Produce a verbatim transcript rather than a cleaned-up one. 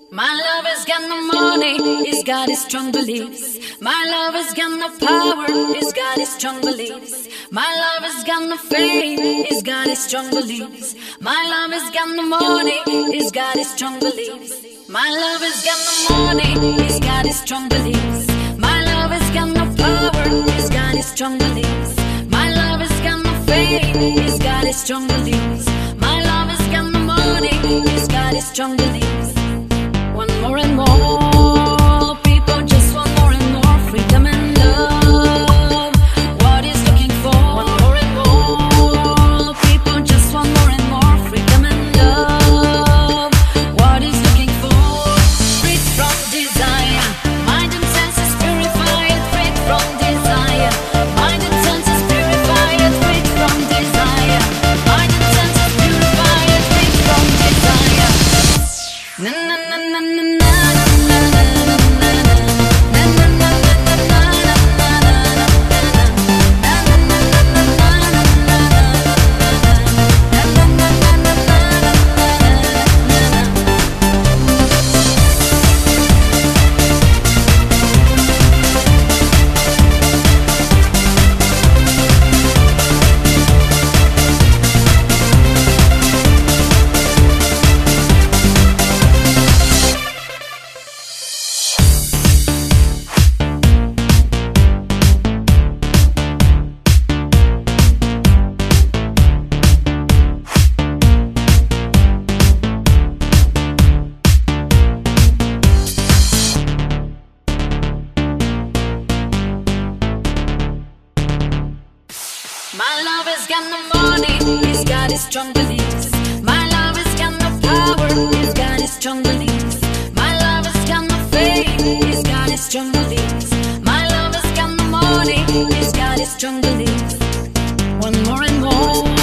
My love has got no money, he's got his strong beliefs. My love has got no power, he's got his strong beliefs. My love has got no fame, he's got his strong beliefs. My love has got no money, he's got his strong beliefs. My love has got no money, he's got his strong beliefs. My love has got no power, he's got his strong beliefs. My love has got no fame, he's got his strong beliefs. My love has got no money, he's got his strong beliefs. Want more and more, people just want more and more freedom and love. What is looking for? Want more and more, people just want more and more freedom and love. What is looking for? Freed from desire, mind and senses purified. Freed from desire, mind and senses purified. Freed from desire, mind and senses purified. Freed from desire. Na na na na na na. My love has got no money, he's got his strong beliefs. My love has got no power, he's got his strong beliefs. My love has got no fame, he's got his strong beliefs. My love has got no money, he's got his strong beliefs. Want more and more.